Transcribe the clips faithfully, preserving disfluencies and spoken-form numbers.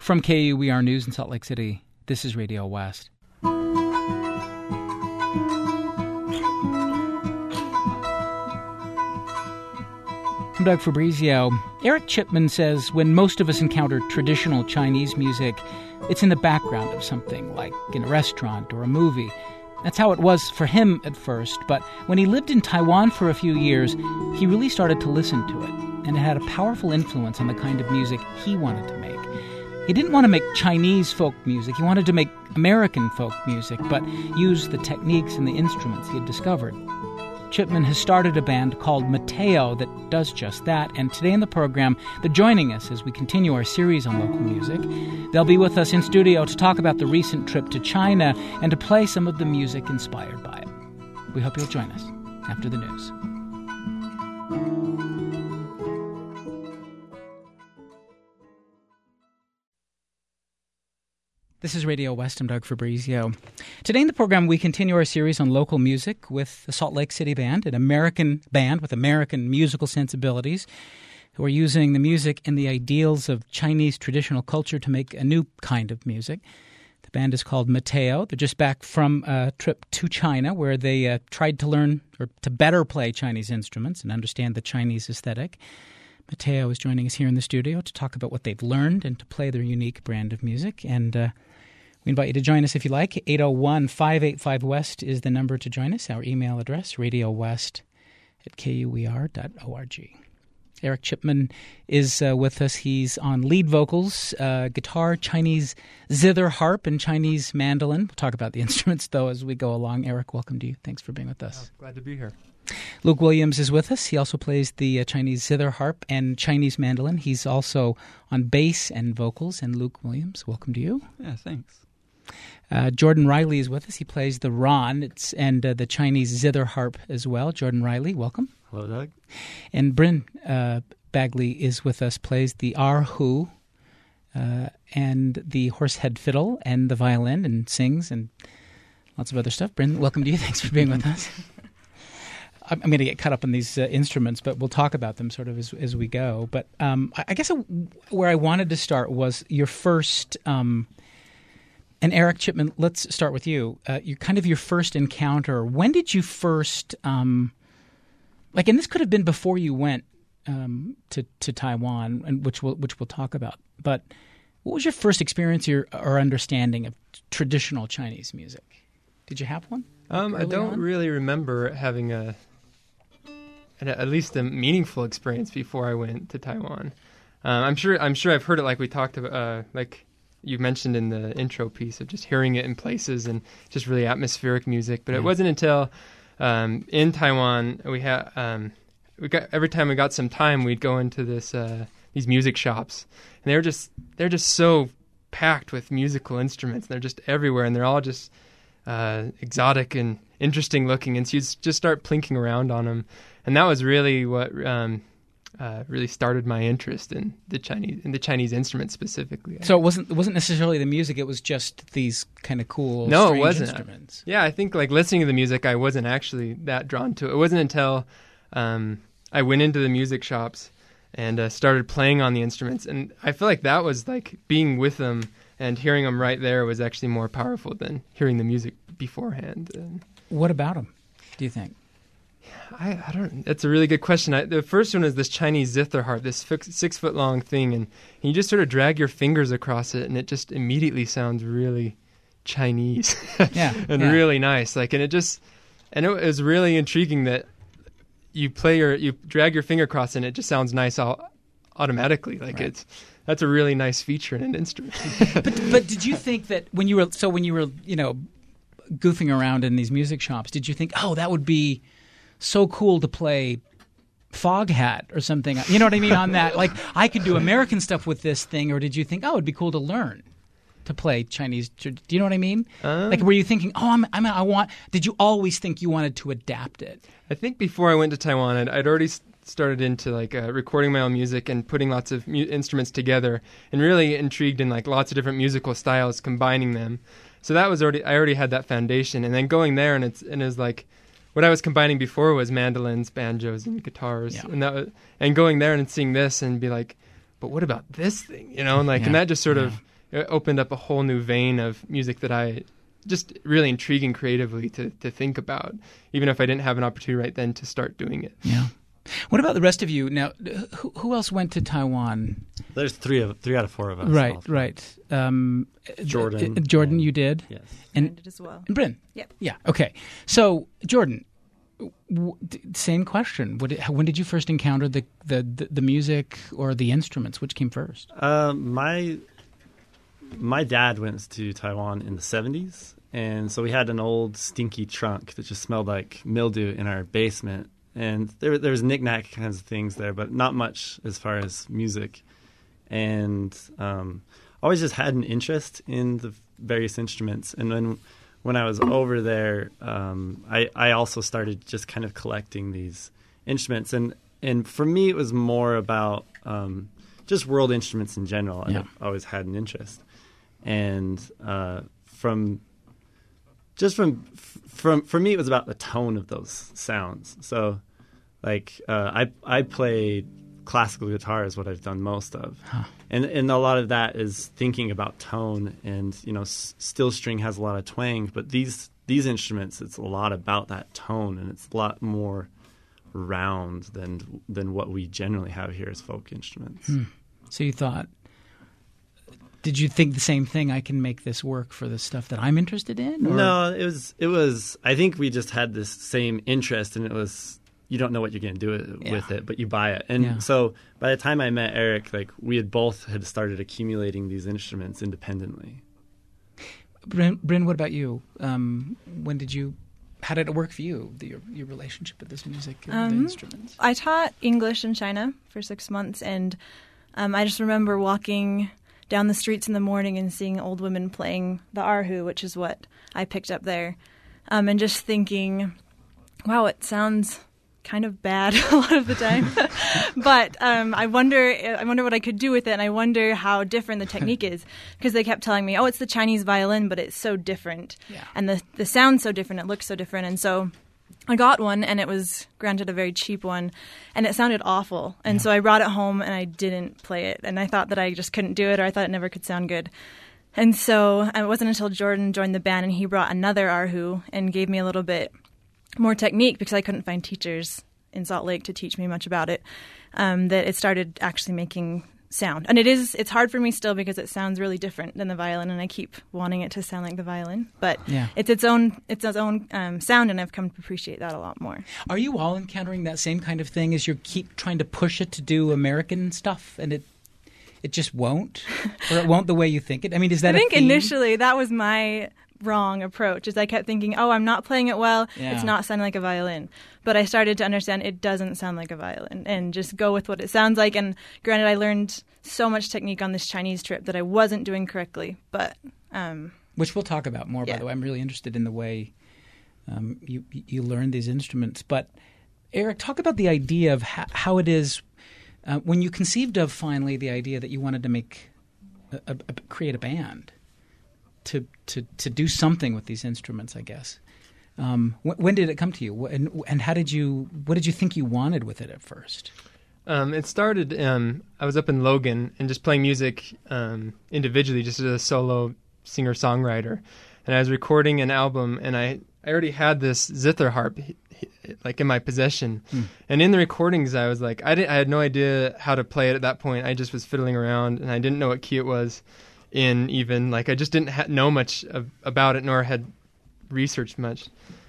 From K U E R News in Salt Lake City, this is Radio West. I'm Doug Fabrizio. Eric Chipman says when most of us encounter traditional Chinese music, it's in the background of something, like in a restaurant or a movie. That's how it was for him at first, but when he lived in Taiwan for a few years, he really started to listen to it, and it had a powerful influence on the kind of music he wanted to make. He didn't want to make Chinese folk music. He wanted to make American folk music, but use the techniques and the instruments he had discovered. Chipman has started a band called Mateo that does just that, and today in the program, they're joining us as we continue our series on local music. They'll be with us in studio to talk about the recent trip to China and to play some of the music inspired by it. We hope you'll join us after the news. This is Radio West. I'm Doug Fabrizio. Today in the program, we continue our series on local music with the Salt Lake City Band, an American band with American musical sensibilities, who are using the music and the ideals of Chinese traditional culture to make a new kind of music. The band is called Mateo. They're just back from a trip to China where they uh, tried to learn or to better play Chinese instruments and understand the Chinese aesthetic. Mateo is joining us here in the studio to talk about what they've learned and to play their unique brand of music. And uh, we invite you to join us if you like. eight oh one, five eight five, West is the number to join us. Our email address, radiowest at k u e r dot org. Eric Chipman is uh, with us. He's on lead vocals, uh, guitar, Chinese zither, harp, and Chinese mandolin. We'll talk about the instruments, though, as we go along. Eric, welcome to you. Thanks for being with us. Oh, glad to be here. Luke Williams is with us. He also plays the uh, Chinese zither, harp, and Chinese mandolin. He's also on bass and vocals. And Luke Williams, welcome to you. Yeah, thanks. Uh, Jordan Riley is with us. He plays the ron it's, and uh, the Chinese zither harp as well. Jordan Riley, welcome. Hello, Doug. And Bryn uh, Bagley is with us, plays the erhu uh, and the horsehead fiddle and the violin and sings and lots of other stuff. Bryn, welcome to you. Thanks for being with us. I'm going to get caught up on these uh, instruments, but we'll talk about them sort of as, as we go. But um, I, I guess where I wanted to start was your first... Um, And Eric Chipman, let's start with you. Uh, you kind of your first encounter. When did you first, um, like, and this could have been before you went um, to to Taiwan, and which we'll which we'll talk about. But what was your first experience or, or understanding of traditional Chinese music? Did you have one? Um, I don't on? really remember having a, an, at least a meaningful experience before I went to Taiwan. Um, I'm sure I'm sure I've heard it, like we talked about, uh, like. You mentioned in the intro piece of just hearing it in places and just really atmospheric music. But it wasn't until um, in Taiwan we had um, we got every time we got some time we'd go into this uh, these music shops, and they're just they're just so packed with musical instruments. They're just everywhere, and they're all just uh, exotic and interesting looking. And so you just start plinking around on them, and that was really what. Um, Uh, really started my interest in the Chinese in the Chinese instruments specifically. So it wasn't it wasn't necessarily the music; it was just these kind of cool, no, strange it wasn't. instruments. Yeah, I think like listening to the music, I wasn't actually that drawn to it. It wasn't until um, I went into the music shops and uh, started playing on the instruments, and I feel like that was like being with them and hearing them right there was actually more powerful than hearing the music beforehand. And what about them, do you think? I, I don't. That's a really good question. I, the first one is this Chinese zither harp, this six foot long thing, and, and you just sort of drag your fingers across it, and it just immediately sounds really Chinese, yeah, and yeah. really nice. Like, and it just, and it was really intriguing that you play your, you drag your finger across, it and it just sounds nice all automatically. Like right. it's, that's a really nice feature in an instrument. but but did you think that when you were so when you were you know goofing around in these music shops, did you think, oh, that would be so cool to play Foghat or something? You know what I mean? On that, like, I could do American stuff with this thing, or did you think, oh, it'd be cool to learn to play Chinese? Do you know what I mean? Um, like, were you thinking, oh, I'm, I'm, I want? Did you always think you wanted to adapt it? I think before I went to Taiwan, I'd, I'd already started into like uh, recording my own music and putting lots of mu- instruments together, and really intrigued in like lots of different musical styles, combining them. So that was already I already had that foundation, and then going there, and it's and it was like. What I was combining before was mandolins, banjos, and guitars, yeah. and that was, and going there and seeing this and be like, but what about this thing, you know? And like, yeah. and that just sort yeah. of it opened up a whole new vein of music that I just really intriguing creatively to to think about, even if I didn't have an opportunity right then to start doing it. Yeah. What about the rest of you? Now, who, who else went to Taiwan? There's three of three out of four of us. Right, also. right. Um, Jordan. uh, Jordan, you did? Yes. And I did as well. And Bryn? Yep. Yeah, okay. So, Jordan, w- d- same question. What, when did you first encounter the, the, the, the music or the instruments? Which came first? Uh, my my dad went to Taiwan in the seventies, and so we had an old stinky trunk that just smelled like mildew in our basement. And there, there was knick-knack kinds of things there, but not much as far as music. And um, always just had an interest in the various instruments. And then when I was over there, um, I, I also started just kind of collecting these instruments. And, and for me, it was more about um, just world instruments in general. Yeah. I always had an interest. And uh, from... Just from, from, for me, it was about the tone of those sounds. So, like, uh, I I play classical guitar is what I've done most of, Huh. and and a lot of that is thinking about tone. And you know, s- steel string has a lot of twang, but these these instruments, it's a lot about that tone, and it's a lot more round than than what we generally have here as folk instruments. Hmm. So you thought, did you think the same thing? I can make this work for the stuff that I'm interested in? Or? No, it was it was. I think we just had this same interest, and it was you don't know what you're going to do it, Yeah. with it, but you buy it. And Yeah. so by the time I met Eric, like we had both had started accumulating these instruments independently. Bryn, Bryn, what about you? Um, when did you? How did it work for you? The, your your relationship with this music and the Um, instruments? I taught English in China for six months, and um, I just remember walking down the streets in the morning and seeing old women playing the erhu, which is what I picked up there, um, and just thinking, wow, it sounds kind of bad a lot of the time. But um, I wonder I wonder what I could do with it, and I wonder how different the technique is, because they kept telling me, oh, it's the Chinese violin, but it's so different. Yeah. And the, the sound's so different, it looks so different. And so I got one, and it was granted a very cheap one, and it sounded awful. And Yeah. so I brought it home, and I didn't play it. And I thought that I just couldn't do it, or I thought it never could sound good. And so it wasn't until Jordan joined the band, and he brought another erhu and gave me a little bit more technique, because I couldn't find teachers in Salt Lake to teach me much about it, um, that it started actually making sound. And it is, it's hard for me still, because it sounds really different than the violin, and I keep wanting it to sound like the violin. But Yeah. it's its own, it's its own um, sound, and I've come to appreciate that a lot more. Are you all encountering that same kind of thing as you keep trying to push it to do American stuff and it it just won't? Or it won't the way you think it? I mean, is that I think a theme? initially that was my wrong approach, is I kept thinking, oh, I'm not playing it well, Yeah. it's not sounding like a violin. But I started to understand it doesn't sound like a violin, and just go with what it sounds like. And granted, I learned so much technique on this Chinese trip that I wasn't doing correctly, but um, Which we'll talk about more, by Yeah. the way. I'm really interested in the way um, you you learn these instruments. But Eric, talk about the idea of how, how it is uh, when you conceived of finally the idea that you wanted to make a, a, a, create a band to to to do something with these instruments, I guess. Um, wh- when did it come to you, Wh- and, and how did you? What did you think you wanted with it at first? Um, it started, um, I was up in Logan and just playing music um, individually, just as a solo singer-songwriter. And I was recording an album, and I, I already had this zither harp h- h- like in my possession. Hmm. And in the recordings, I was like, I, didn't, I had no idea how to play it at that point. I just was fiddling around, and I didn't know what key it was in even. Like, I just didn't ha- know much of, about it, nor had researched much.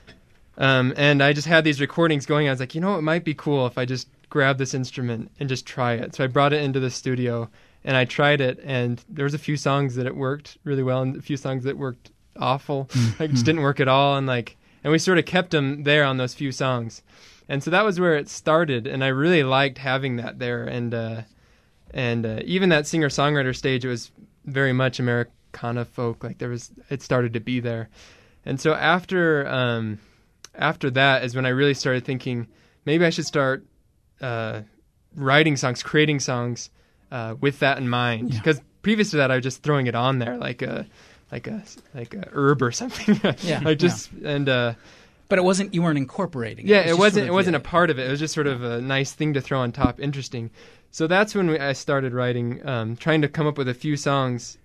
Um, and I just had these recordings going. I was like, you know, it might be cool if I just grab this instrument and just try it. So I brought it into the studio, and I tried it, and there was a few songs that it worked really well, and a few songs that worked awful. Like, just didn't work at all. And like, and we sort of kept them there on those few songs. And so that was where it started, and I really liked having that there. And uh, and uh, even that singer-songwriter stage, it was very much Americana folk. Like, there was, it started to be there. And so after um, after that is when I really started thinking, maybe I should start uh, writing songs, creating songs uh, with that in mind. Yeah. Because previous to that, I was just throwing it on there like a like a like a herb or something. Yeah, like just and. Uh, But it wasn't. You weren't incorporating. Yeah, it, it was wasn't. just sort It of, wasn't yeah. a part of it. It was just sort of a nice thing to throw on top, interesting. So that's when we, I started writing, um, trying to come up with a few songs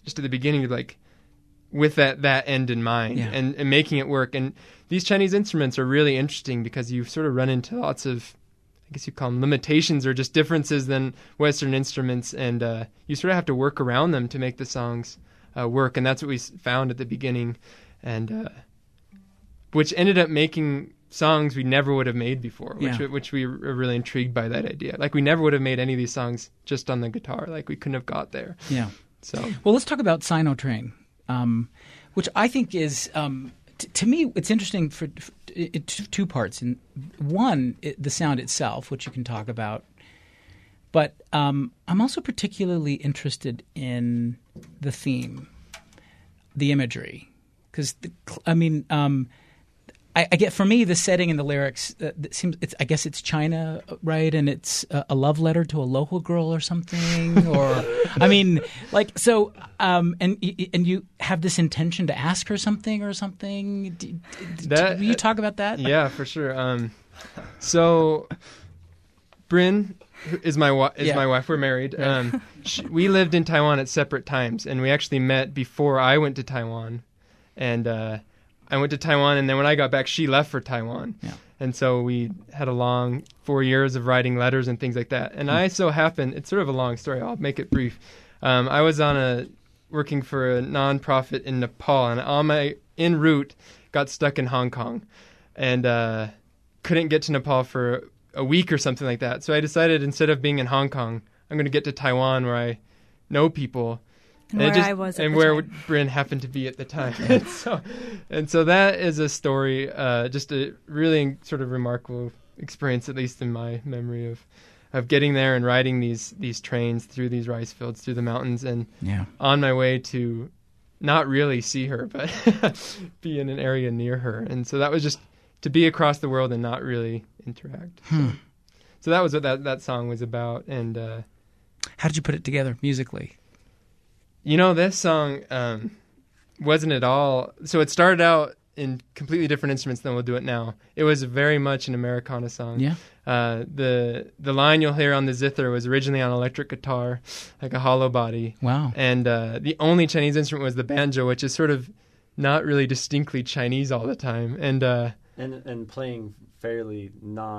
just at the beginning, like with that, that end in mind Yeah. and, and making it work. And these Chinese instruments are really interesting because you sort of run into lots of, I guess you call them limitations or just differences than Western instruments. And uh, you sort of have to work around them to make the songs uh, work. And that's what we s- found at the beginning. And uh, which ended up making songs we never would have made before, which Yeah. which we were really intrigued by that idea. Like we never would have made any of these songs just on the guitar. Like we couldn't have got there. Yeah. So Well, let's talk about Sinotrain, um, which I think is, um, t- to me, it's interesting for, for it, t- two parts. And one, it, the sound itself, which you can talk about. But um, I'm also particularly interested in the theme, the imagery, because I mean, um, I, I get for me the setting and the lyrics. Uh, it seems it's I guess it's China, right? And it's a, a love letter to a local girl or something, or I mean, like so. Um, and and you have this intention to ask her something or something. Do, do, That- will you talk about that? yeah, for sure. Um, so Bryn is my wi- is Yeah. my wife. We're married. Um, she, we lived in Taiwan at separate times, and we actually met before I went to Taiwan. And uh, I went to Taiwan, and then when I got back, she left for Taiwan. Yeah. And so we had a long four years of writing letters and things like that. And I so happened, it's sort of a long story. I'll make it brief. Um, I was on a working for a nonprofit in Nepal, and on my en route, got stuck in Hong Kong, and uh, couldn't get to Nepal for a week or something like that. So I decided instead of being in Hong Kong, I'm going to get to Taiwan where I know people. And it where just- I was at and the where time. Bryn happened to be at the time. and so, and so that is a story, uh, just a really sort of remarkable experience, at least in my memory of, of getting there and riding these these trains through these rice fields, through the mountains, and Yeah. on my way to not really see her, but be in an area near her. And so that was just to be across the world and not really interact. Hmm. So, so that was what that, that song was about. And, uh, How did you put it together musically? you know, this song um, wasn't at all. So it started out in completely different instruments than we'll do it now. It was very much an Americana song. Yeah. Uh, the the line you'll hear on the zither was originally on electric guitar, like a hollow body. Wow. And uh, the only Chinese instrument was the banjo, which is sort of not really distinctly Chinese all the time. And uh, and and playing fairly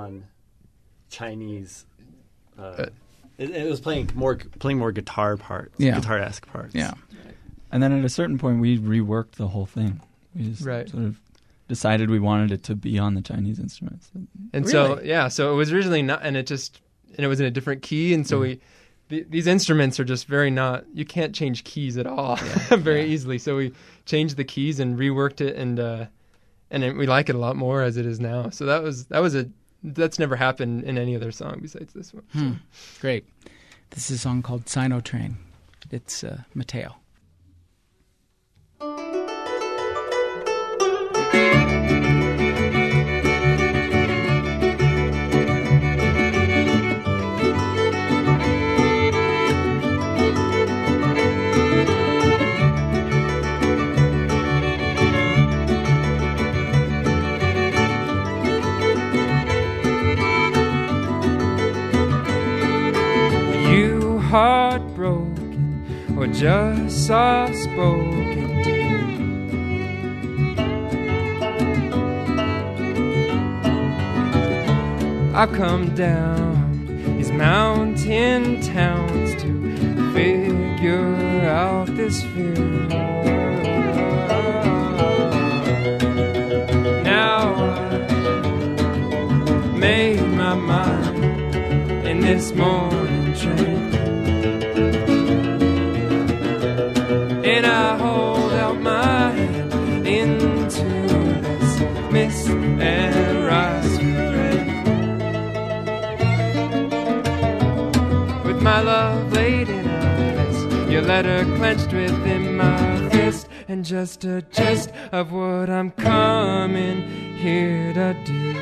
non-Chinese. Uh, Uh, it, it was playing more playing more guitar parts, Yeah. guitar-esque parts. Yeah. And then at a certain point, we reworked the whole thing. We just Right. sort of decided we wanted it to be on the Chinese instruments. and so Really? yeah, so it was originally not, and it just and it was in a different key, and so we. The, these instruments are just very not. You can't change keys at all very Yeah. easily. So we changed the keys and reworked it, and uh, and it, we like it a lot more as it is now. So that was that was a that's never happened in any other song besides this one. Hmm. Great. This is a song called Sinotrain. It's uh, Mateo. You heartbroken or just soft spoken? I come down these mountain towns to figure out this fear. Now I made my mind in this morning train, and I hold out my hand into this mist and rice rain. With my love laid in ice, your letter clenched within my fist, and just a gist of what I'm coming here to do.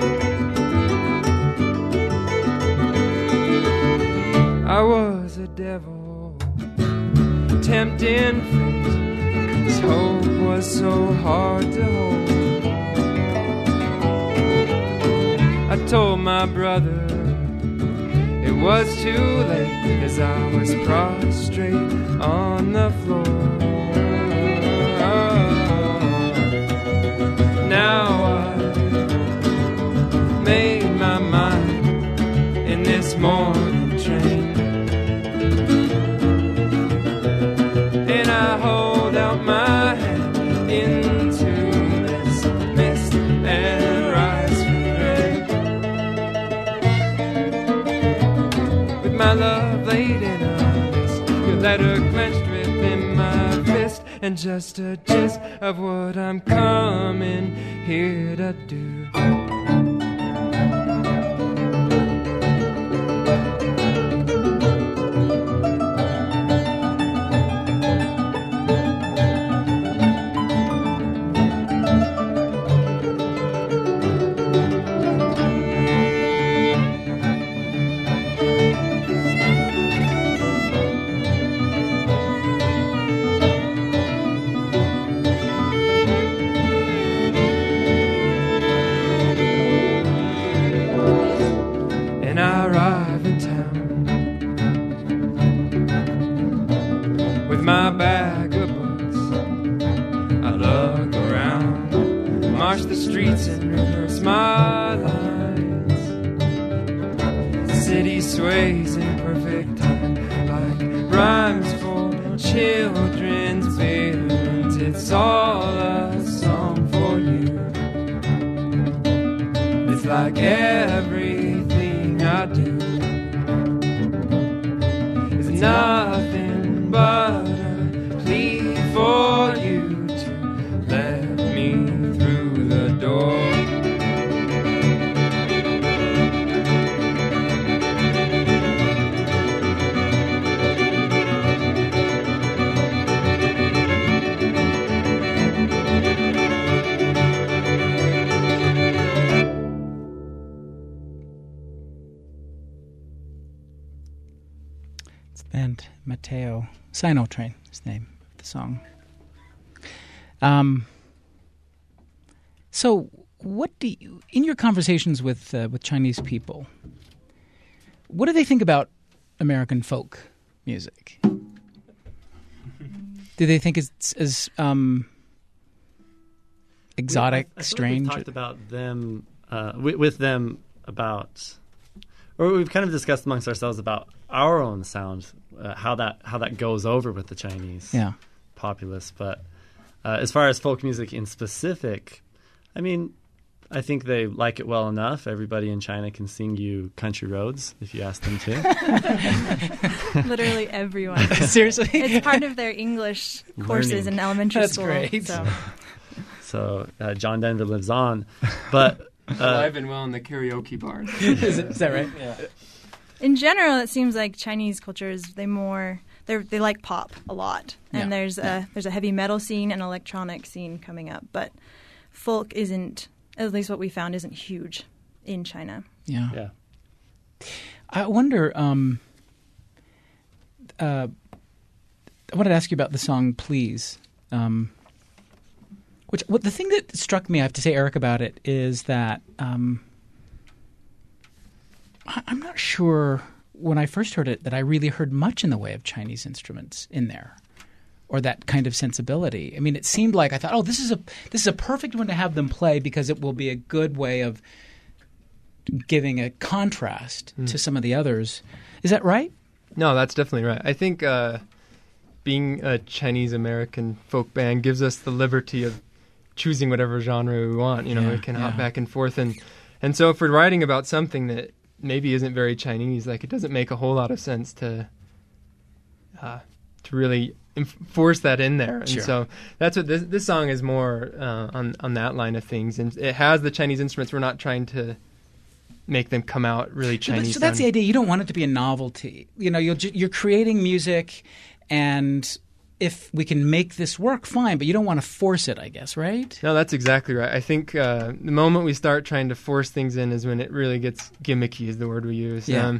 I was a devil devil, tempting fate. His hope was so hard to hold. I told my brother it was too late as I was prostrate on the floor. Now I made my mind in this morning train, and I hold out my hand into this mist and rise for rain. With my love laid in a mist, your letter clenched within my fist, and just a gist of what I'm coming here to do. The streets and reverse my lines. The city sways in perfect time, like rhymes for children's feelings. It's all a song for you. It's like everything I do is nothing but a plea for you to let me through the door. It's the band Mateo. Sino Train is the name of the song. Um. So, what do you, in your conversations with uh, with Chinese people, what do they think about American folk music? Do they think it's as um, exotic, I, I strange? We've talked about them uh, with, with them about, or we've kind of discussed amongst ourselves about our own sound, uh, how that how that goes over with the Chinese yeah. populace. But uh, as far as folk music in specific, I mean, I think they like it well enough. Everybody in China can sing you Country Roads if you ask them to. Literally everyone. Seriously? It's part of their English courses Learning. in elementary That's school. great. So. So uh, John Denver lives on. But uh, alive and well in the karaoke bar. is, it, is that right? Yeah. In general, it seems like Chinese cultures, they more they they like pop a lot, and Yeah. there's a there's a heavy metal scene and electronic scene coming up, but folk isn't, at least what we found, isn't huge in China. Yeah. yeah. I wonder. Um, uh, I wanted to ask you about the song "Please," um, which what the thing that struck me, I have to say, Eric, about it is that um, I, I'm not sure when I first heard it that I really heard much in the way of Chinese instruments in there, or that kind of sensibility. I mean, it seemed like I thought, oh, this is a this is a perfect one to have them play because it will be a good way of giving a contrast Mm. to some of the others. Is that right? No, that's definitely right. I think uh, being a Chinese American folk band gives us the liberty of choosing whatever genre we want. You know, Yeah, we can hop yeah. back and forth, and and so if we're writing about something that maybe isn't very Chinese, like it doesn't make a whole lot of sense to uh, to really enf- force that in there. And Sure. so that's what this this song is more uh, on on that line of things, and it has the Chinese instruments. We're not trying to make them come out really But- Chinese. so that's the sounding. idea. You don't want it to be a novelty. You know, you're, ju- you're creating music, and if we can make this work, fine, but you don't want to force it, I guess, right? No, that's exactly right. I think uh, the moment we start trying to force things in is when it really gets gimmicky, is the word we use. Yeah. Um,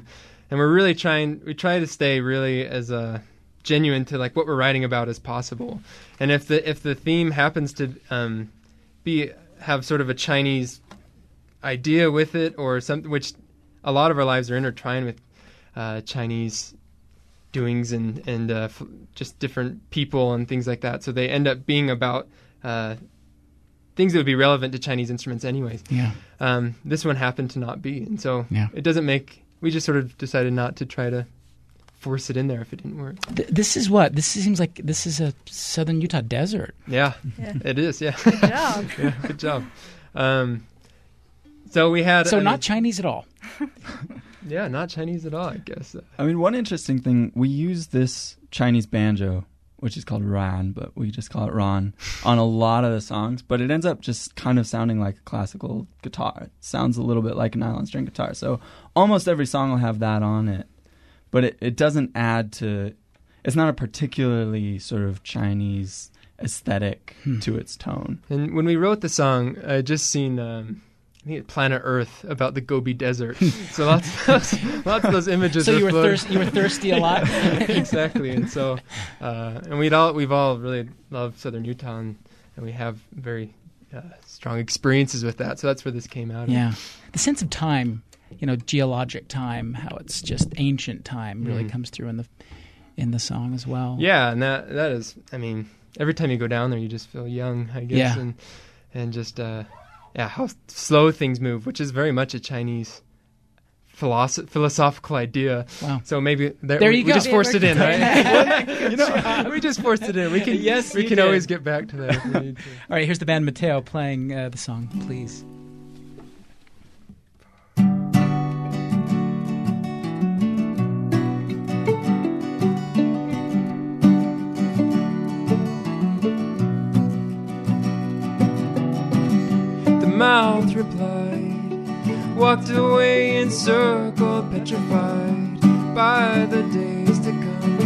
and we're really trying. We try to stay really as uh, genuine to like what we're writing about as possible. And if the if the theme happens to um, be have sort of a Chinese idea with it, or something, which a lot of our lives are intertwined with uh, Chinese doings and and uh, f- just different people and things like that. So they end up being about uh, things that would be relevant to Chinese instruments, anyways. Yeah. Um, this one happened to not be, and so Yeah. it doesn't make. We just sort of decided not to try to force it in there if it didn't work. Th- this is what this seems like. This is a southern Utah desert. Yeah, Yeah. it is. Yeah, Good job. yeah, good job. Um, so we had So I not mean, Chinese at all. yeah, not Chinese at all, I guess. I mean, one interesting thing, we use this Chinese banjo, which is called ran, but we just call it ran, on a lot of the songs, but it ends up just kind of sounding like a classical guitar. It sounds a little bit like a nylon string guitar. So almost every song will have that on it, but it, it doesn't add to, it's not a particularly sort of Chinese aesthetic Hmm. to its tone. And when we wrote the song, I had just seen um, I think Planet Earth about the Gobi Desert. So lots, lots, lots of those images. So are you were floating. thirsty. You were thirsty a lot. Exactly, and so uh, and we'd all we've all really loved Southern Utah, and, and we have very uh, strong experiences with that. So that's where this came out of. Yeah, the sense of time, you know, geologic time, how it's just ancient time, really Mhm. comes through in the in the song as well. Yeah, and that that is. I mean, every time you go down there, you just feel young, I guess, Yeah. and and just uh, yeah, how slow things move, which is very much a Chinese philosoph- philosophical idea. Wow. So maybe there, There we, you we go. just forced it in, right? you know, we just forced it in. We can Yes, we you can did. always get back to that if we need to. All right, here's the band Mateo playing uh, the song, please. The mouth replied, walked away in circle, petrified by the days to come.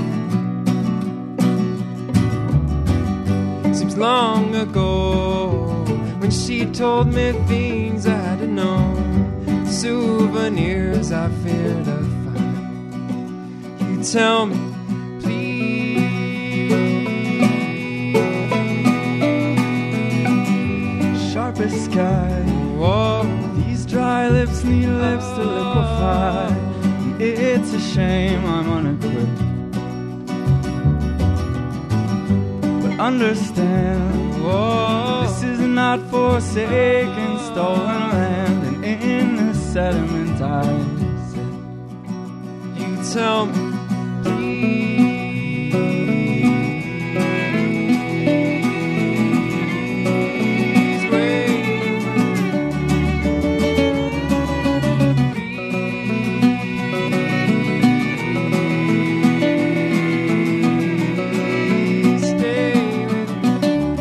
Seems long ago when she told me things I had to know, souvenirs I fear to find. You tell me, please. Sharpest sky. Whoa. These dry lips need lips to liquefy. And it's a shame I'm unequipped. But understand, Whoa. this is not forsaken, stolen land. And in the sediment I sit. You tell me, please wait. Please stay with me.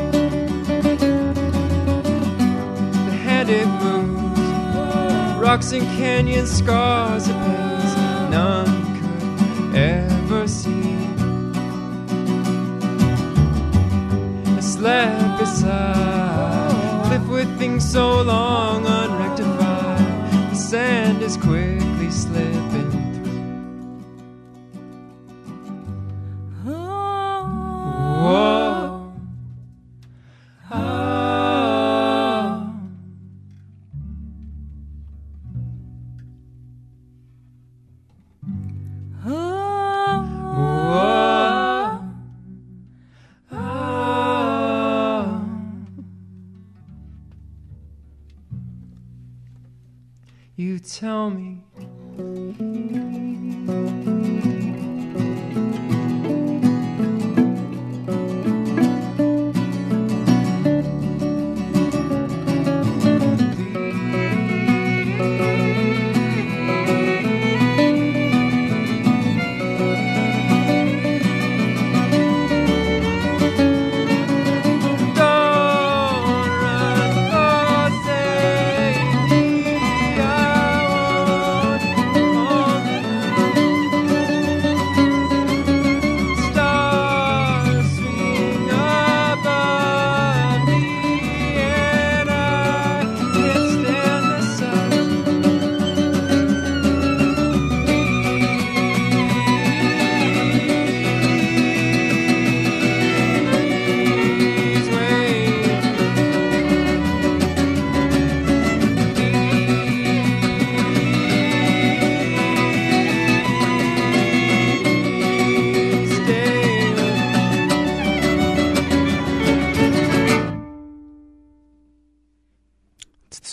The hand it moves, rocks and canyons, scars and pains none could ever see. I slept beside cliff with things so long unrectified. The sand is quickly slipping through. Whoa. Ah. Whoa. Ah. You tell me. Don't run, oh, say, I won't hold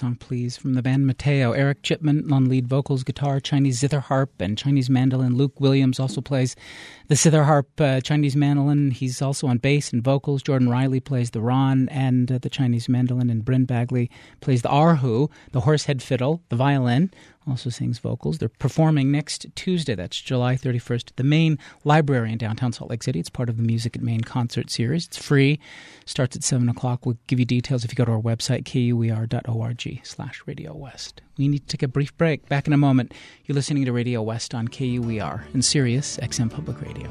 song Please from the band Mateo. Eric Chipman on lead vocals, guitar, Chinese zither harp, and Chinese mandolin. Luke Williams also plays the zither harp, uh, Chinese mandolin. He's also on bass and vocals. Jordan Riley plays the ron and uh, the Chinese mandolin, and Bryn Bagley plays the erhu, the horsehead fiddle, the violin. Also sings vocals. They're performing next Tuesday, that's July thirty-first, at the Main Library in downtown Salt Lake City. It's part of the Music at Maine concert series. It's free. Starts at seven o'clock. We'll give you details if you go to our website, k u e r dot org slash Radio West. We need to take a brief break. Back in a moment. You're listening to Radio West on K U E R and Sirius X M Public Radio.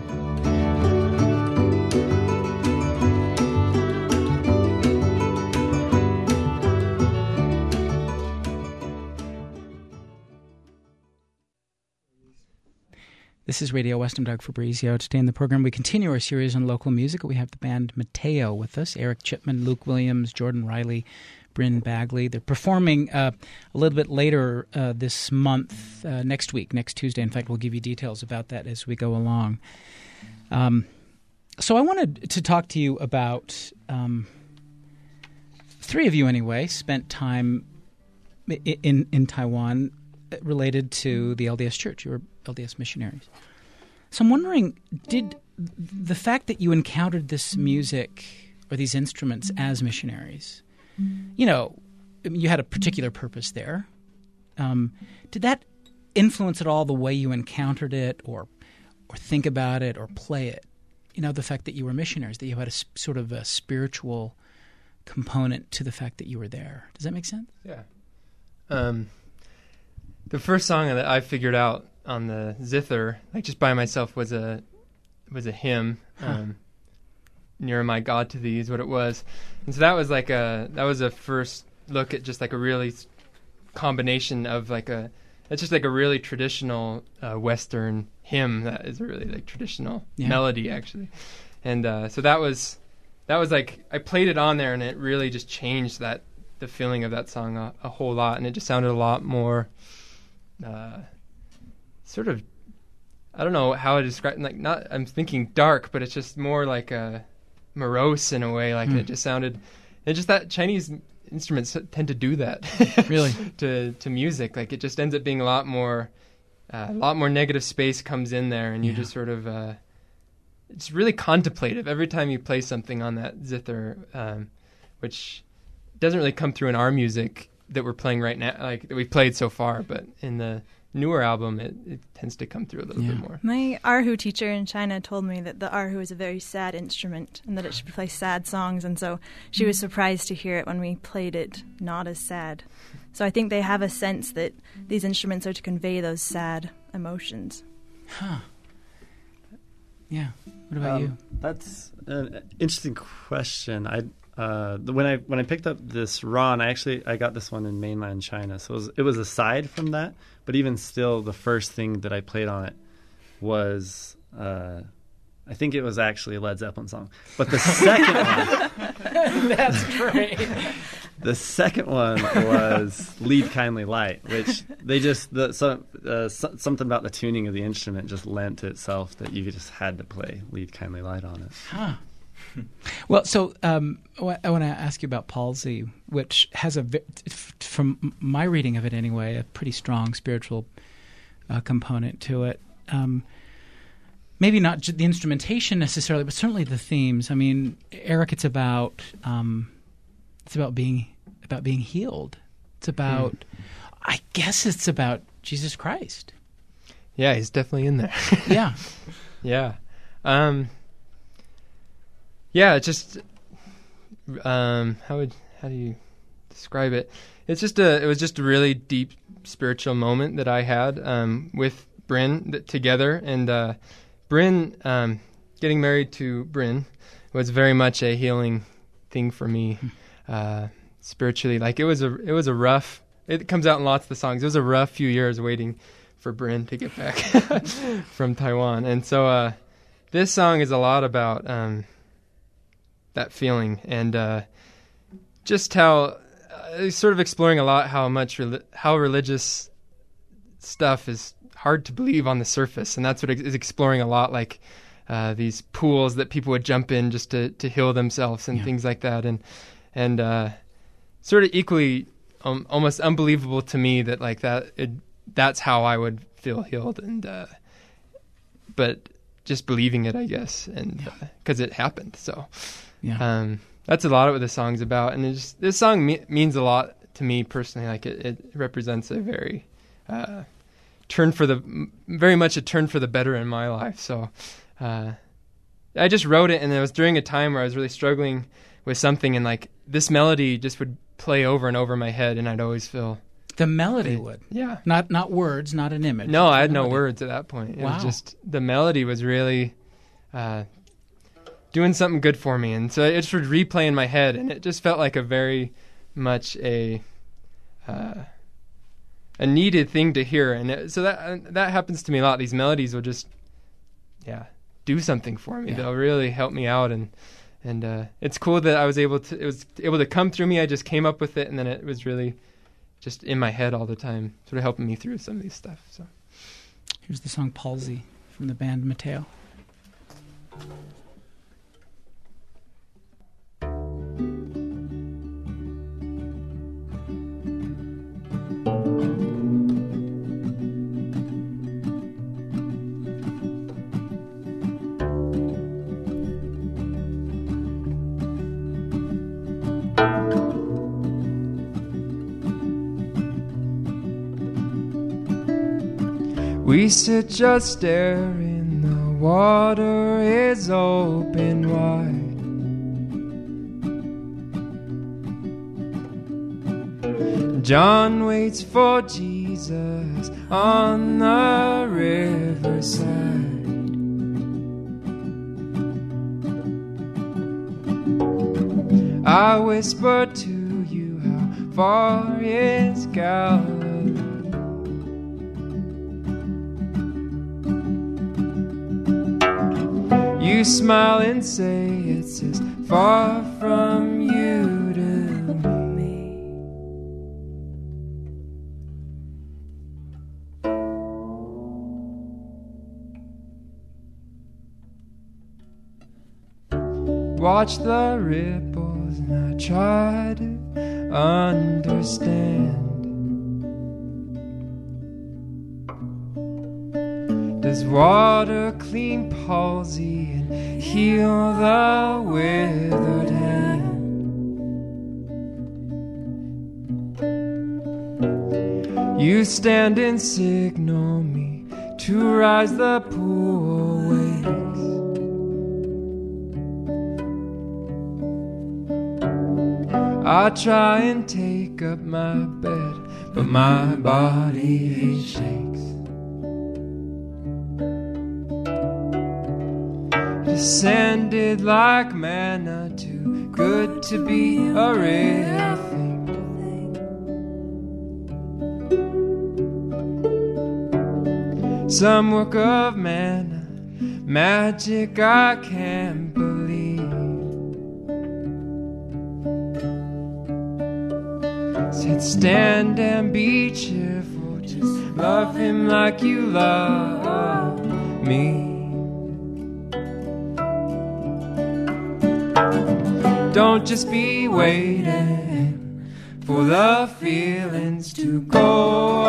This is Radio West. I'm Doug Fabrizio. Today in the program, we continue our series on local music. We have the band Mateo with us, Eric Chipman, Luke Williams, Jordan Riley, Bryn Bagley. They're performing uh, a little bit later uh, this month, uh, next week, next Tuesday. In fact, we'll give you details about that as we go along. Um, so I wanted to talk to you about, um, three of you anyway, spent time in, in, in Taiwan related to the L D S Church. You were L D S missionaries. So I'm wondering, did the fact that you encountered this music or these instruments as missionaries, you know, you had a particular purpose there. Um, did that influence at all the way you encountered it or or think about it or play it? You know, the fact that you were missionaries, that you had a sp- sort of a spiritual component to the fact that you were there. Does that make sense? Yeah. Um, the first song that I figured out on the zither, like just by myself, was a was a hymn. Huh. Um, Nearer My God to Thee is what it was, and so that was like a that was a first look at just like a really s- combination of like a it's just like a really traditional uh, Western hymn that is a really like traditional Yeah. melody actually, and uh, so that was that was like I played it on there and it really just changed that the feeling of that song a, a whole lot, and it just sounded a lot more. Uh, sort of, I don't know how to describe. Like, not I'm thinking dark, but it's just more like a morose in a way. Like Mm. it just sounded. It's just that Chinese instruments tend to do that. Really? to to music, like it just ends up being a lot more, uh, a lot more negative space comes in there, and you Yeah. just sort of. Uh, it's really contemplative every time you play something on that zither, um, which doesn't really come through in our music that we're playing right now, like that we've played so far, but in the newer album, it, it tends to come through a little Yeah. bit more. My erhu teacher in China told me that the erhu is a very sad instrument and that it should play sad songs, and so she was surprised to hear it when we played it not as sad. So I think they have a sense that these instruments are to convey those sad emotions. Huh. Yeah. What about Um, you? That's an interesting question. I uh, the- when I when I picked up this ron, I actually I got this one in mainland China, so it was, it was aside from that. But even still, the first thing that I played on it was uh, I think it was actually a Led Zeppelin song. But the second one, That's great. the second one was Lead Kindly Light, which they just the so, uh, so, something about the tuning of the instrument just lent to itself that you just had to play Lead Kindly Light on it. Huh. Well, so um, wh- I want to ask you about palsy, which has a, ve- f- from my reading of it anyway, a pretty strong spiritual uh, component to it. Um, maybe not j- the instrumentation necessarily, but certainly the themes. I mean, Eric, it's about um, it's about being about being healed. It's about, hmm. I guess, it's about Jesus Christ. Yeah, he's definitely in there. Yeah. Yeah. Um, yeah, it's just um, how would how do you describe it? It's just a it was just a really deep spiritual moment that I had um, with Bryn th- together, and uh, Bryn um, getting married to Bryn was very much a healing thing for me uh, spiritually. Like it was a it was a rough. It comes out in lots of the songs. It was a rough few years waiting for Bryn to get back from Taiwan, and so uh, this song is a lot about. Um, that feeling, and uh, just how uh, sort of exploring a lot how much re- how religious stuff is hard to believe on the surface, and that's what is exploring a lot, like uh, these pools that people would jump in just to, to heal themselves and Yeah. things like that, and and uh, sort of equally um, almost unbelievable to me that like that it, that's how I would feel healed, and uh, but just believing it, I guess, and because yeah. uh, it happened. So yeah, um, that's a lot of what the song's about, and it's just, this song me- means a lot to me personally. Like it, it represents a very uh, turn for the very much a turn for the better in my life. So uh, I just wrote it, and it was during a time where I was really struggling with something, and like this melody just would play over and over in my head, and I'd always feel the melody would yeah not not words, not an image. No, I had no words at that point. It wow. was just the melody was really uh, doing something good for me, and so it just would replay in my head, and it just felt like a very much a uh, a needed thing to hear, and it, so that uh, that happens to me a lot. These melodies will just yeah do something for me. Yeah. They'll really help me out, and and uh, it's cool that I was able to it was able to come through me. I just came up with it, and then it was really just in my head all the time, sort of helping me through some of these stuff. So here's the song Palsy from the band Mateo. We sit just staring, the water is open wide. John waits for Jesus on the riverside. I whisper to you, how far is Galilee? You smile and say it's as far from you to me. Watch the ripples and I try to understand. Does water clean palsy and heal the withered hand? You stand and signal me to rise the pool waves. I try and take up my bed, but my body shakes. Descended like manna, too good to be a real thing. Some work of manna, magic I can't believe. Said stand and be cheerful, just love him like you love me. Don't just be waiting for the feelings to go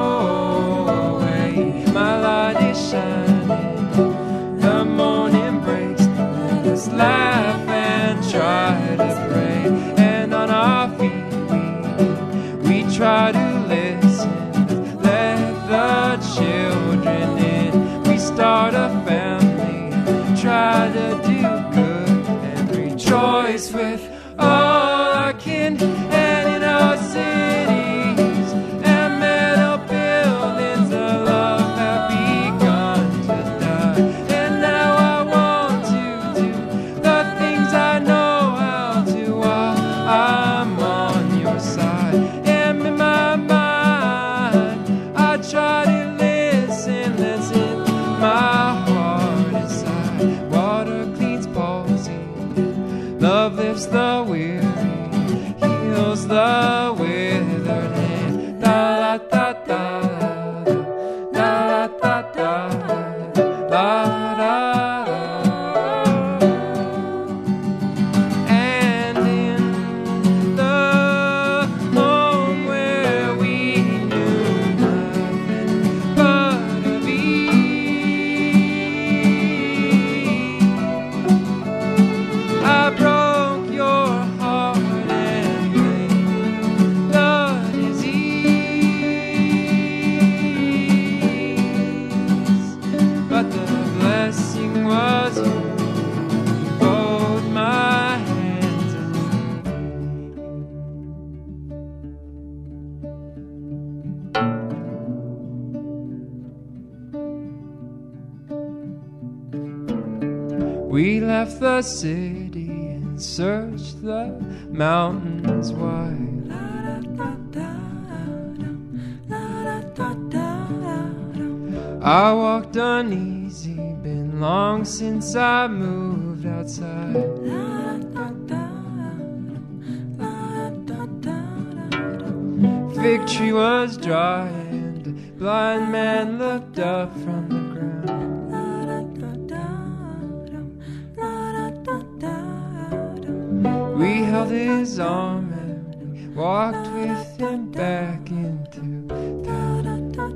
away. My light is shining, the morning breaks. Let us laugh and try to pray. And on our feet we, we try to listen. Let the children in. We start a family, try to do good and rejoice with all our kin. And in our cities and metal buildings, the love have begun to die. And now I want to do the things I know how to while I'm on your side. And in my mind I try to listen, listen, my heart inside. Water cleans palsy, love lifts the weary, heals the withered hand. Da da da da da da da da da. And in the home We left the city and searched the mountains wide. I walked uneasy, been long since I moved outside. Fig tree was dry and a blind man looked up from the ground. We held his arm and we walked with him back into town.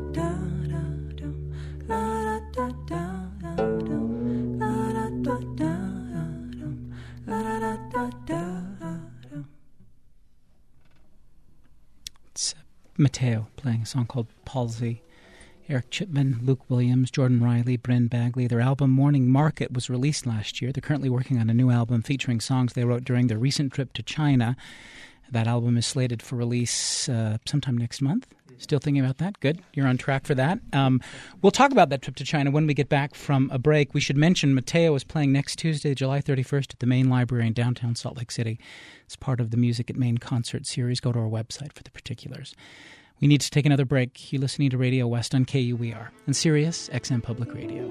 It's Mateo playing a song called Palsy. Eric Chipman, Luke Williams, Jordan Riley, Bryn Bagley. Their album Morning Market was released last year. They're currently working on a new album featuring songs they wrote during their recent trip to China. That album is slated for release uh, sometime next month. Still thinking about that? Good. You're on track for that. Um, we'll talk about that trip to China when we get back from a break. We should mention Mateo is playing next Tuesday, July thirty-first at the Main Library in downtown Salt Lake City. It's part of the Music at Main concert series. Go to our website for the particulars. We need to take another break. You're listening to Radio West on K U E R and Sirius X M Public Radio.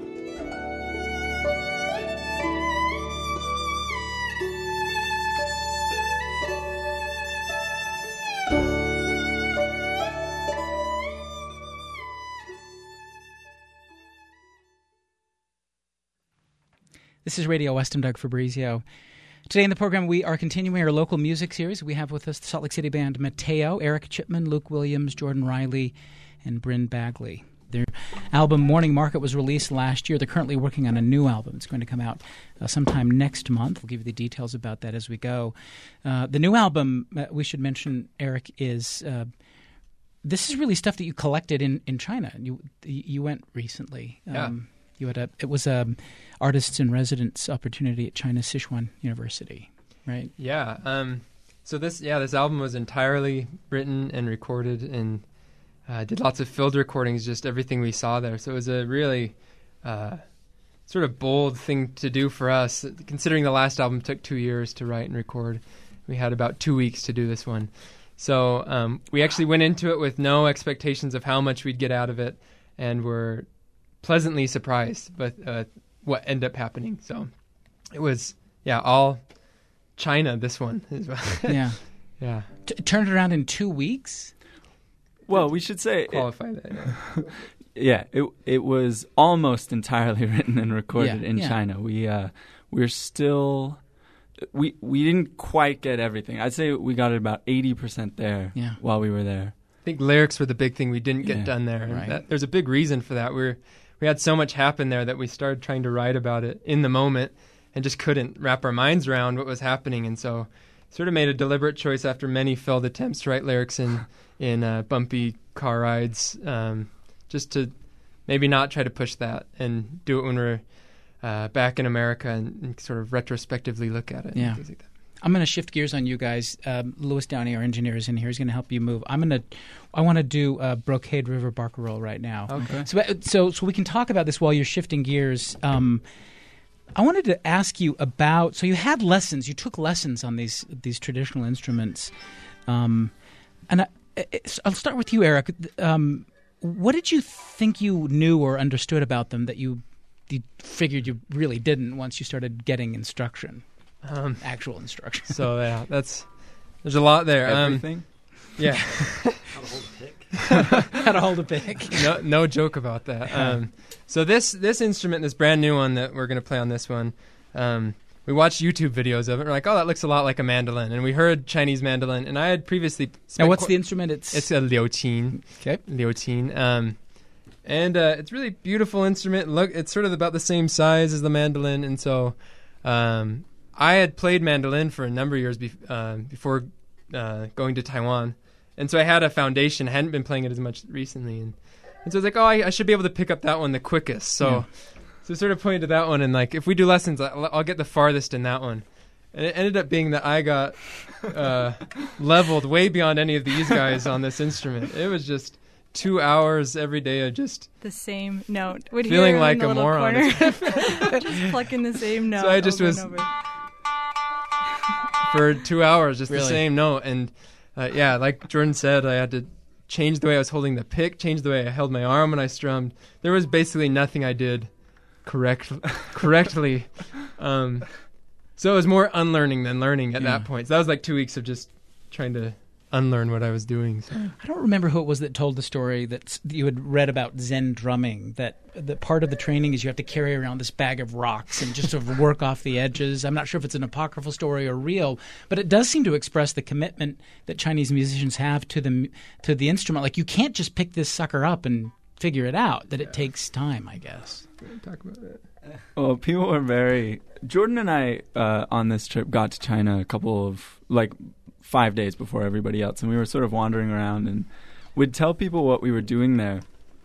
This is Radio West. I'm Doug Fabrizio. Today in the program, we are continuing our local music series. We have with us the Salt Lake City band Mateo, Eric Chipman, Luke Williams, Jordan Riley, and Bryn Bagley. Their album Morning Market was released last year. They're currently working on a new album. It's going to come out uh, sometime next month. We'll give you the details about that as we go. Uh, the new album, uh, we should mention, Eric, is uh, this is really stuff that you collected in, in China. You you went recently. Um, Yeah. You had a it was a artists in residence opportunity at China's Sichuan University, right? Yeah. Um, so this, yeah, this album was entirely written and recorded, and uh, did lots of field recordings, just everything we saw there. So it was a really uh, sort of bold thing to do for us, considering the last album took two years to write and record. We had about two weeks to do this one. So um, we actually went into it with no expectations of how much we'd get out of it, and were pleasantly surprised with uh, what ended up happening. So it was, yeah, all China, this one. As well. Yeah. Yeah. T- turned it around in two weeks? Well, we should say, it, Qualify that. Yeah. yeah, it it was almost entirely written and recorded Yeah, in yeah. China. We uh, we're still we we didn't quite get everything. I'd say we got it about eighty percent there Yeah. while we were there. I think lyrics were the big thing we didn't get Yeah, done there. And right. that, there's a big reason for that. We're we had so much happen there that we started trying to write about it in the moment and just couldn't wrap our minds around what was happening. And so sort of made a deliberate choice after many failed attempts to write lyrics in, in uh, bumpy car rides, um, just to maybe not try to push that and do it when we're uh, back in America and, and sort of retrospectively look at it. Yeah. And things like that. I'm going to shift gears on you guys. Um, Louis Downey, our engineer, is in here. He's going to help you move. I'm going to, I want to do uh, Brocade River Barcarolle right now. Okay. So, so, so we can talk about this while you're shifting gears. Um, I wanted to ask you about. So you had lessons. You took lessons on these these traditional instruments, um, and I, I'll start with you, Eric. Um, what did you think you knew or understood about them that you, you figured you really didn't once you started getting instruction? Um, Actual instruction. so yeah, that's there's a lot there. Um, Everything. yeah. How to hold a pick. no, no joke about that. Um, so this this instrument, this brand new one that we're going to play on this one, um, we watched YouTube videos of it. We're like, oh, that looks a lot like a mandolin. And we heard Chinese mandolin. And I had previously... Now, what's qu- the instrument? It's It's a liuqin. okay. Liuqin. Um, and uh, it's a really beautiful instrument. Look, it's sort of about the same size as the mandolin. And so um, I had played mandolin for a number of years be- uh, before uh, going to Taiwan. And so I had a foundation. I hadn't been playing it as much recently. And, and so I was like, oh, I, I should be able to pick up that one the quickest. So... Yeah. So sort of pointed to that one, and like, if we do lessons, I'll, I'll get the farthest in that one. And it ended up being that I got uh, leveled way beyond any of these guys on this instrument. It was just two hours every day of just The same note. Would feeling hear like in the a little moron. corner. Just plucking the same note. So I just over was- and over. for two hours, just Really? the same note. And uh, yeah, like Jordan said, I had to change the way I was holding the pick, change the way I held my arm when I strummed. There was basically nothing I did correct correctly. Um, so it was more unlearning than learning at Yeah. that point. So that was like two weeks of just trying to unlearn what I was doing. So. I don't remember who it was that told the story that s- you had read about Zen drumming, that the part of the training is you have to carry around this bag of rocks and just sort of work off the edges. I'm not sure if it's an apocryphal story or real, but it does seem to express the commitment that Chinese musicians have to the m- to the instrument. Like, you can't just pick this sucker up and figure it out, that it takes time, I guess. Talk about that. Well, people were very. Jordan and I uh, on this trip got to China a couple of like five days before everybody else, and we were sort of wandering around and would tell people what we were doing there,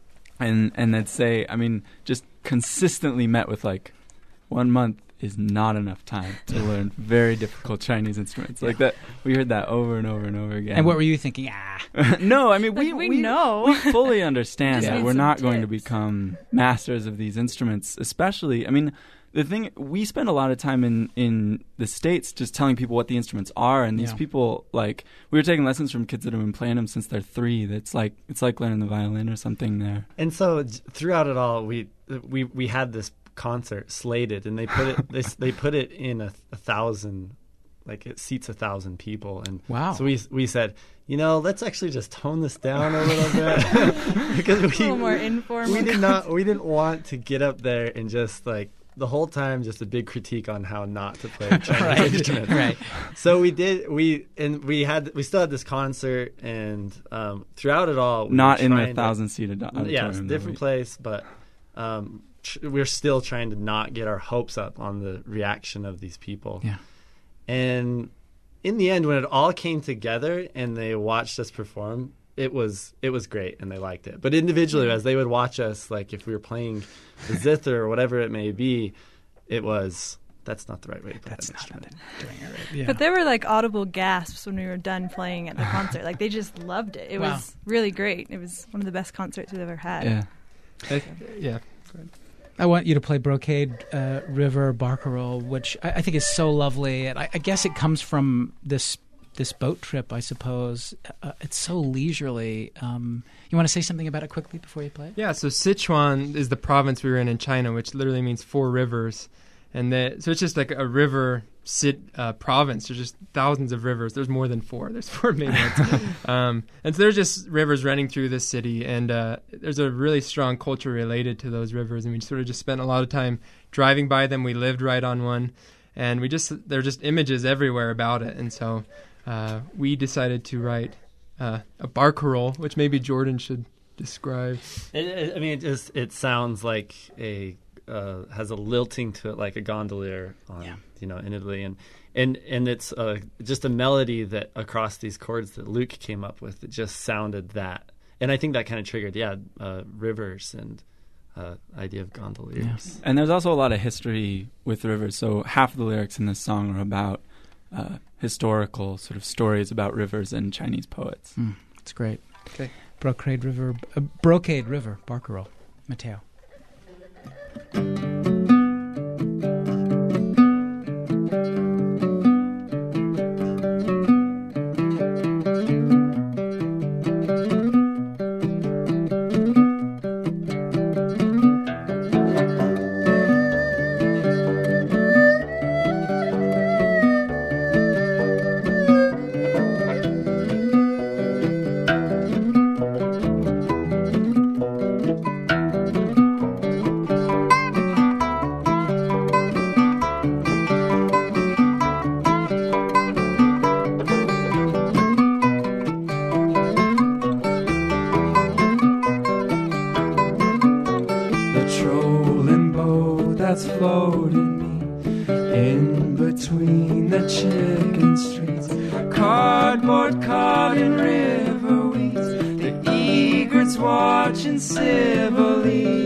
and and they'd say, I mean, just consistently met with like, one month is not enough time to learn very difficult Chinese instruments like that. We heard that over and over and over again. And what were you thinking? Ah, No, I mean, Like, we, we we know. we fully understand Just that need we're some not going to tips. become masters of these instruments, especially, I mean, the thing, we spend a lot of time in, in the States just telling people what the instruments are, and these Yeah. people, like, we were taking lessons from kids that have been playing them since they're three. That's like, it's like learning the violin or something there. And so j- throughout it all, we we we had this concert slated, and they put it they s- they put it in a, a thousand, like it seats a thousand people, and Wow. So we we said, you know, let's actually just tone this down a little bit because A we little more informal. we did not we didn't want to get up there and just like the whole time just a big critique on how not to play Chinese right, instruments. right. So we did we and we had we still had this concert, and um, throughout it all, we Not were in a trying to- thousand-seated auditorium. yeah, it's a though. different place, but um, tr- we're still trying to not get our hopes up on the reaction of these people. Yeah. And in the end, when it all came together and they watched us perform, it was it was great and they liked it. But individually, as they would watch us, like if we were playing the zither or whatever it may be, it was that's not the right way to play That's that not instrument. doing it right. Yeah. But there were like audible gasps when we were done playing at the concert. Like they just loved it. It Wow. was really great. It was one of the best concerts we've ever had. Yeah. I, yeah. I want you to play Brocade uh, River Barcarolle, which I, I think is so lovely, and I, I guess it comes from this this boat trip, I suppose. Uh, it's so leisurely. Um, you want to say something about it quickly before you play it? Yeah, so Sichuan is the province we were in in China, which literally means four rivers. And that, so it's just like a river sit, uh, province. There's just thousands of rivers. There's more than four. There's four main ones. um, and so there's just rivers running through this city. And uh, there's a really strong culture related to those rivers. And we sort of just spent a lot of time driving by them. We lived right on one. And we just, there are just images everywhere about it. And so uh, we decided to write uh, a barcarolle, which maybe Jordan should describe. It, it, I mean, it just it sounds like a uh, has a lilting to it, like a gondolier on Yeah. you know in Italy, and and and it's uh, just a melody that across these chords that Luke came up with that just sounded that, and I think that kind of triggered yeah uh, rivers and uh, idea of gondoliers. And there's also a lot of history with rivers. So half of the lyrics in this song are about uh, historical sort of stories about rivers and Chinese poets. Mm, it's great. Okay. Brocade River, uh, Brocade River Barcarolle. Mateo. The trolling boat that's floating me in between the chicken streets, cardboard caught in river weeds, the egrets watching civilly.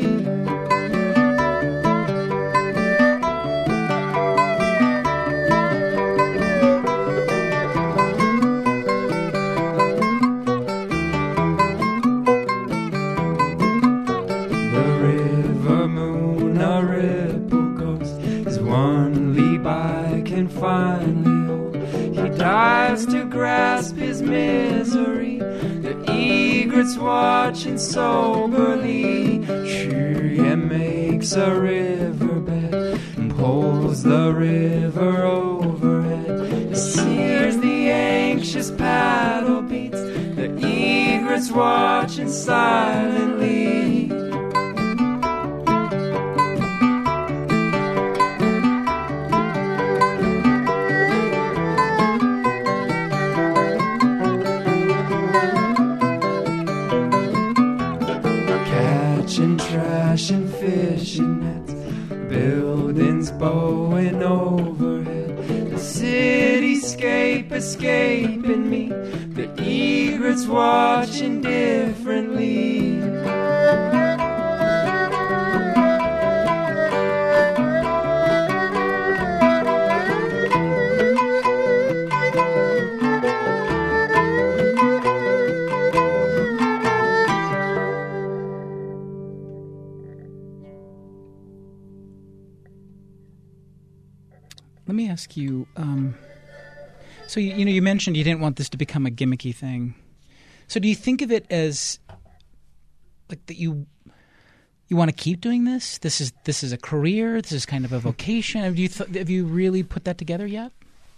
one Levi can finally hold. He dives to grasp his misery. The egret's watching soberly. Shirye makes a riverbed and pulls the river overhead. Sears the anxious paddle beats. The egret's watching silently. Catching trash and fishing nets, buildings bowing overhead. The cityscape escaping me. The egret's watching differently. Let me ask you, um, so you, you know, you mentioned you didn't want this to become a gimmicky thing. So do you think of it as like that you you want to keep doing this? This is this is a career. This is kind of a vocation. Have you th- have you really put that together yet?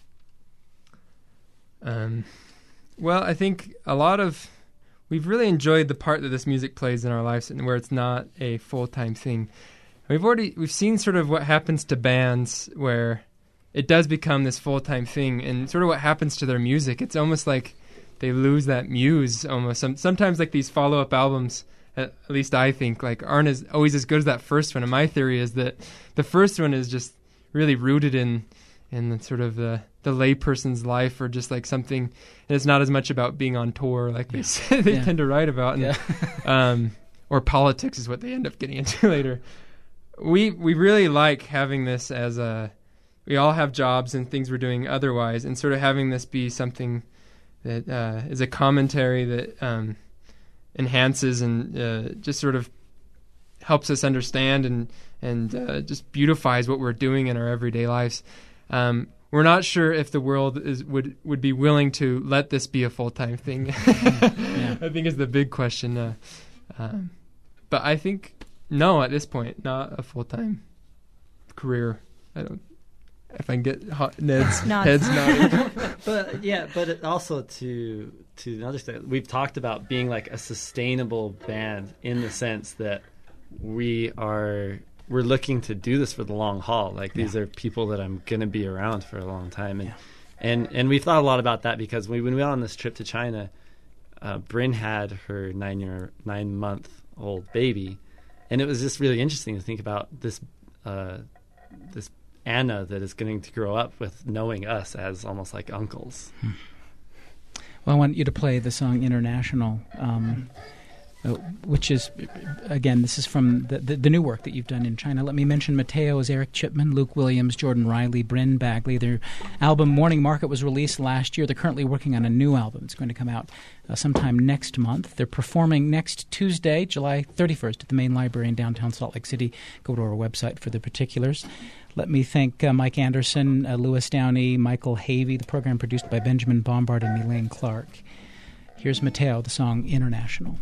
Um, well, I think a lot of we've really enjoyed the part that this music plays in our lives, and where it's not a full time thing. We've already we've seen sort of what happens to bands where it does become this full time thing, and sort of what happens to their music. It's almost like they lose that muse. Almost Some, sometimes like these follow up albums. At least I think like aren't as always as good as that first one. And my theory is that the first one is just really rooted in in the sort of the the layperson's life, or just like something. And it's not as much about being on tour like they say they Yeah. tend to write about, and, Yeah. um, or politics is what they end up getting into later. We we really like having this as a. We all have jobs and things we're doing otherwise, and sort of having this be something that uh, is a commentary that um, enhances and uh, just sort of helps us understand and and uh, just beautifies what we're doing in our everyday lives. Um, we're not sure if the world is would would be willing to let this be a full-time thing. Yeah. I think is the big question. Uh, um, but I think no, at this point, not a full-time career. I don't. If I can get hot, Ned's Nods. heads nodding. But yeah, but it also to to another extent, we've talked about being like a sustainable band in the sense that we are we're looking to do this for the long haul. Like these Yeah. are people that I'm going to be around for a long time, and Yeah. and and we've thought a lot about that because we, when we went on this trip to China, uh, Bryn had her nine year nine month old baby, and it was just really interesting to think about this uh, this. Anna that is going to grow up with knowing us as almost like uncles. Well, I want you to play the song International, um, uh, which is, again, this is from the, the, the new work that you've done in China. Let me mention Mateo is Eric Chipman, Luke Williams, Jordan Riley, Bryn Bagley. Their album Morning Market was released last year. They're currently working on a new album. It's going to come out uh, sometime next month. They're performing next Tuesday, July thirty-first, at the main library in downtown Salt Lake City. Go to our website for the particulars. Let me thank uh, Mike Anderson, uh, Lewis Downey, Michael Havey. The program produced by Benjamin Bombard and Elaine Clark. Here's Mateo, the song International.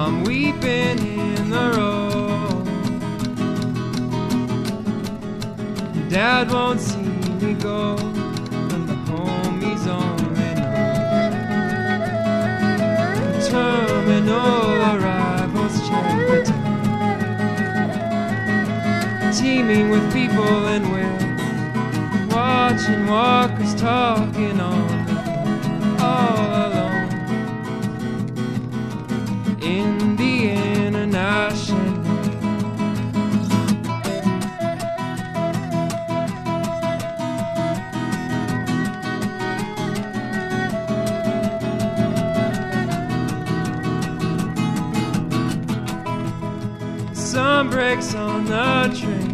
I'm weeping in the road. Dad won't see me go from the home he's only known. Terminal arrivals check the time, teeming with people and with watching walkers talking on the phone, all alone in the international. Sun breaks on the train,